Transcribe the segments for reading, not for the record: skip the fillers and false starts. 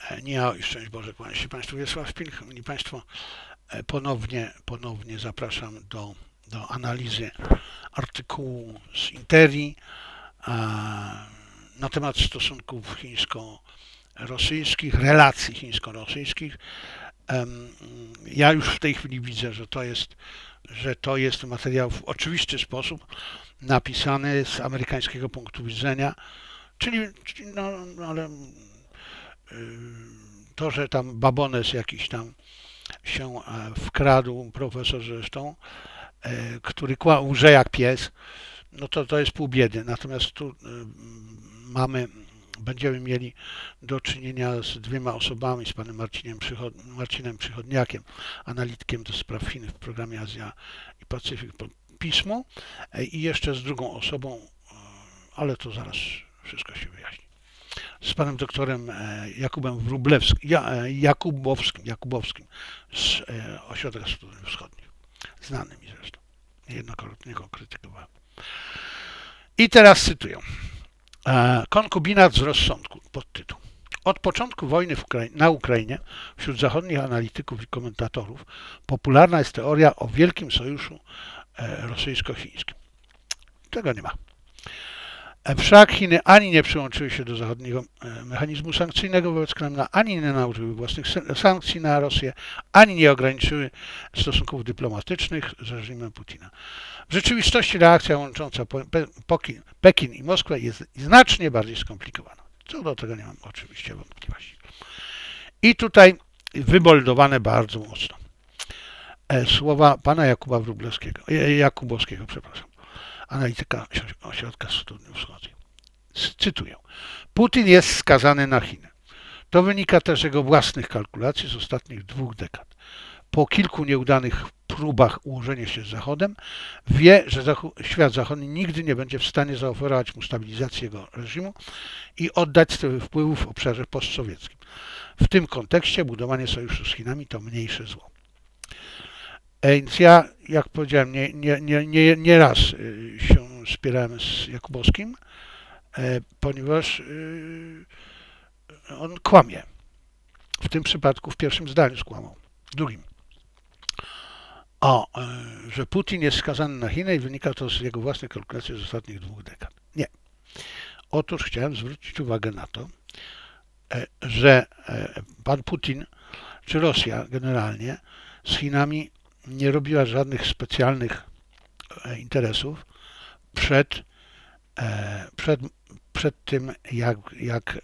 Nie ja i szczęść Boże, kłania się Państwu Wiesław Pilch. I Państwo, ponownie zapraszam do analizy artykułu z Interii na temat stosunków chińsko-rosyjskich, relacji chińsko-rosyjskich. Ja już w tej chwili widzę, że to jest materiał w oczywisty sposób napisany z amerykańskiego punktu widzenia, czyli ale to, że tam babones jakiś tam się wkradł, profesor zresztą, który łże jak pies, no to jest pół biedy. Natomiast tu będziemy mieli do czynienia z dwiema osobami, z panem Marcinem Przychodniakiem, analitykiem do spraw Chin w programie Azja i Pacyfik Pismo, i jeszcze z drugą osobą, ale to zaraz wszystko się wyjaśni. Z panem doktorem Jakubem Jakubowskim z Ośrodka Studiów Wschodnich, znanym mi zresztą, niejednokrotnie go krytykowałem. I teraz cytuję. Konkubinat z rozsądku, podtytuł. Od początku wojny na Ukrainie wśród zachodnich analityków i komentatorów popularna jest teoria o wielkim sojuszu rosyjsko-chińskim. Tego nie ma. Wszak Chiny ani nie przyłączyły się do zachodniego mechanizmu sankcyjnego wobec Kremla, ani nie nałożyły własnych sankcji na Rosję, ani nie ograniczyły stosunków dyplomatycznych z reżimem Putina. W rzeczywistości reakcja łącząca Pekin i Moskwę jest znacznie bardziej skomplikowana. Co do tego nie mam oczywiście wątpliwości. I tutaj wyboldowane bardzo mocno słowa pana Jakubowskiego, analityka Ośrodka Studiów Wschodnich. Cytuję. Putin jest skazany na Chiny. To wynika też z jego własnych kalkulacji z ostatnich 2 dekad. Po kilku nieudanych próbach ułożenia się z Zachodem, wie, że świat zachodni nigdy nie będzie w stanie zaoferować mu stabilizacji jego reżimu i oddać strefy wpływów w obszarze postsowieckim. W tym kontekście budowanie sojuszu z Chinami to mniejsze zło. Więc ja, jak powiedziałem, nie raz się spierałem z Jakubowskim, ponieważ on kłamie. W tym przypadku w pierwszym zdaniu skłamał. W drugim. Że Putin jest skazany na Chiny i wynika to z jego własnej kalkulacji z ostatnich 2 dekad. Nie. Otóż chciałem zwrócić uwagę na to, że pan Putin, czy Rosja generalnie, z Chinami nie robiła żadnych specjalnych interesów przed tym, jak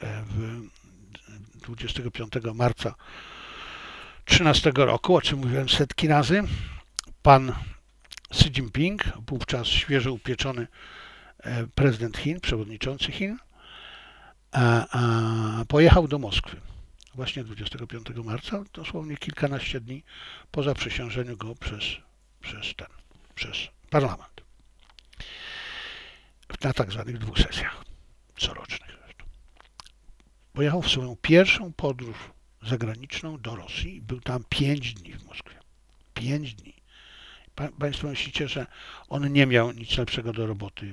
25 marca 2013 roku, o czym mówiłem setki razy, pan Xi Jinping, wówczas świeżo upieczony prezydent Chin, przewodniczący Chin, pojechał do Moskwy. Właśnie 25 marca, dosłownie kilkanaście dni po zaprzysiężeniu go przez parlament. Na tak zwanych 2 sesjach corocznych. Pojechał w swoją pierwszą podróż zagraniczną do Rosji i był tam 5 dni w Moskwie. 5 dni. Państwo myślicie, że on nie miał nic lepszego do roboty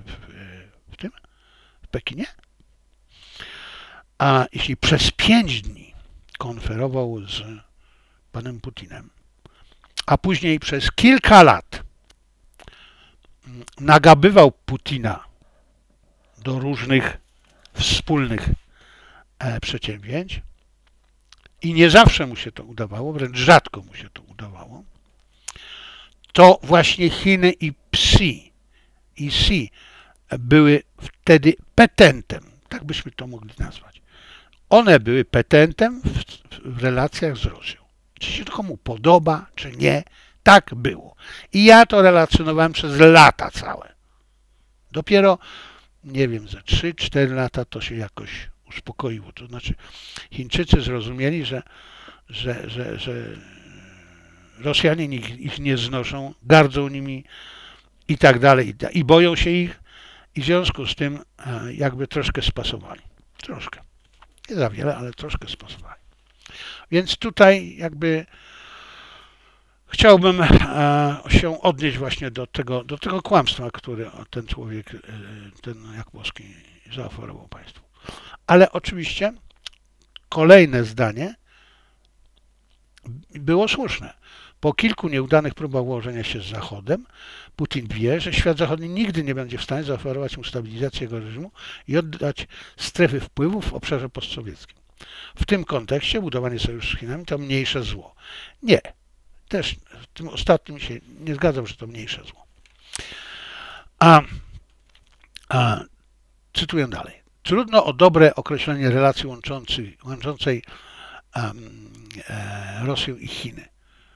w Pekinie? A jeśli przez 5 dni konferował z panem Putinem, a później przez kilka lat nagabywał Putina do różnych wspólnych przedsięwzięć i nie zawsze mu się to udawało, wręcz rzadko mu się to udawało, to właśnie Chiny i Xi były wtedy petentem, tak byśmy to mogli nazwać. One były petentem w relacjach z Rosją. Czy się to komu podoba, czy nie, tak było. I ja to relacjonowałem przez lata całe. Dopiero, nie wiem, za 3-4 lata to się jakoś uspokoiło. To znaczy Chińczycy zrozumieli, że Rosjanie ich nie znoszą, gardzą nimi i tak dalej, i boją się ich, i w związku z tym jakby troszkę spasowali. Troszkę. Nie za wiele, ale troszkę spasowali. Więc tutaj jakby chciałbym się odnieść właśnie do tego kłamstwa, które ten człowiek, ten Jakubowski zaoferował państwu. Ale oczywiście kolejne zdanie było słuszne. Po kilku nieudanych próbach ułożenia się z Zachodem, Putin wie, że świat zachodni nigdy nie będzie w stanie zaoferować mu stabilizacji jego reżimu i oddać strefy wpływów w obszarze postsowieckim. W tym kontekście budowanie sojuszu z Chinami to mniejsze zło. Nie, też w tym ostatnim się nie zgadzam, że to mniejsze zło. Cytuję dalej. Trudno o dobre określenie relacji łączącej Rosję i Chiny,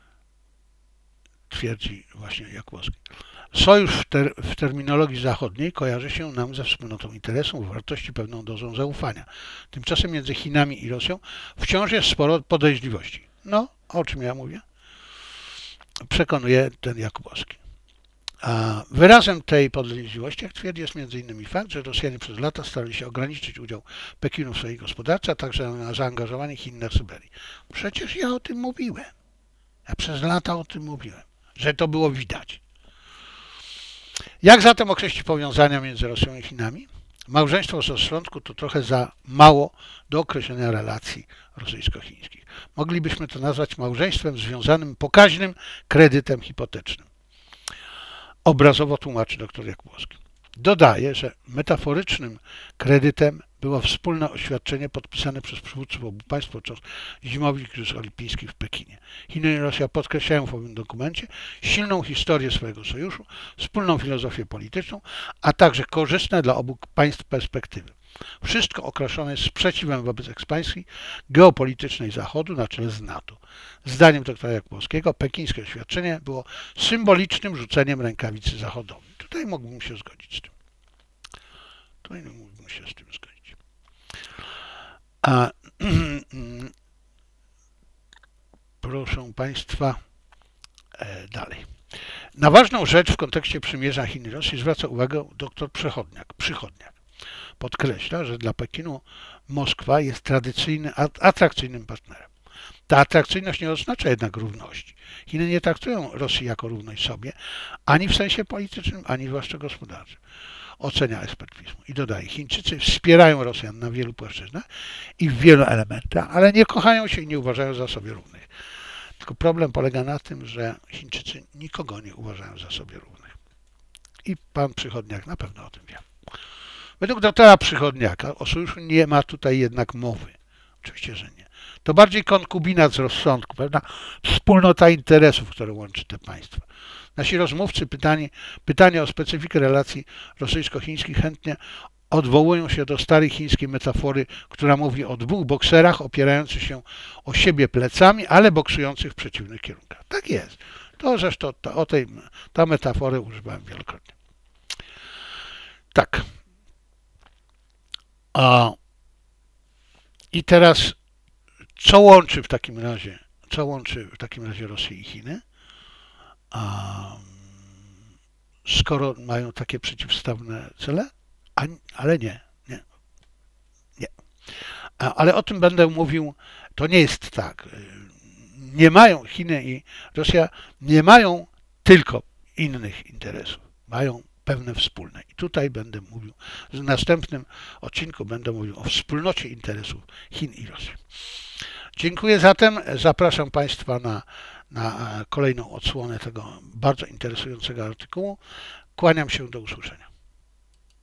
twierdzi właśnie Jakubowski. Sojusz w terminologii zachodniej kojarzy się nam ze wspólnotą interesów, wartości, pewną dozą zaufania. Tymczasem między Chinami i Rosją wciąż jest sporo podejrzliwości. No, o czym ja mówię? Przekonuje ten Jakubowski. A wyrazem tej podejrzliwości, jak twierdzi, jest m.in. fakt, że Rosjanie przez lata starali się ograniczyć udział Pekinu w swojej gospodarce, a także na zaangażowanie Chin na Syberii. Przecież ja o tym mówiłem. Ja przez lata o tym mówiłem, że to było widać. Jak zatem określić powiązania między Rosją i Chinami? Małżeństwo z rozsądku to trochę za mało do określenia relacji rosyjsko-chińskich. Moglibyśmy to nazwać małżeństwem związanym pokaźnym kredytem hipotecznym. Obrazowo tłumaczy dr Jakubowski. Dodaje, że metaforycznym kredytem było wspólne oświadczenie podpisane przez przywódców obu państw podczas zimowych igrzysk olimpijskich w Pekinie. Chiny i Rosja podkreślają w owym dokumencie silną historię swojego sojuszu, wspólną filozofię polityczną, a także korzystne dla obu państw perspektywy. Wszystko okraszone jest sprzeciwem wobec ekspansji geopolitycznej Zachodu na czele z NATO. Zdaniem doktora Jakubowskiego pekińskie oświadczenie było symbolicznym rzuceniem rękawicy zachodowi. Tutaj mógłbym się zgodzić z tym. Proszę Państwa, dalej. Na ważną rzecz w kontekście przymierza Chin i Rosji zwraca uwagę dr Przychodniak. Podkreśla, że dla Pekinu Moskwa jest atrakcyjnym partnerem. Ta atrakcyjność nie oznacza jednak równości. Chiny nie traktują Rosji jako równość sobie, ani w sensie politycznym, ani zwłaszcza gospodarczym. Ocenia ekspert PiS-u. I dodaje, Chińczycy wspierają Rosjan na wielu płaszczyznach i w wielu elementach, ale nie kochają się i nie uważają za sobie równych. Tylko problem polega na tym, że Chińczycy nikogo nie uważają za sobie równych. I pan Przychodniak na pewno o tym wie. Według doktora Przychodniaka o sojuszu nie ma tutaj jednak mowy. Oczywiście, że nie. To bardziej konkubinat z rozsądku, prawda? Wspólnota interesów, które łączy te państwa. Nasi rozmówcy pytania o specyfikę relacji rosyjsko-chińskich chętnie odwołują się do starej chińskiej metafory, która mówi o dwóch bokserach opierających się o siebie plecami, ale boksujących w przeciwnych kierunkach. Tak jest. To zresztą ta metaforę używałem wielokrotnie. Tak. I teraz co łączy w takim razie Rosję i Chiny? Skoro mają takie przeciwstawne cele? Ale nie. Ale o tym będę mówił, to nie jest tak. Nie mają Chiny i Rosja nie mają tylko innych interesów. Mają pewne wspólne. I tutaj będę mówił, w następnym odcinku będę mówił o wspólnocie interesów Chin i Rosji. Dziękuję zatem. Zapraszam Państwa na kolejną odsłonę tego bardzo interesującego artykułu. Kłaniam się, do usłyszenia.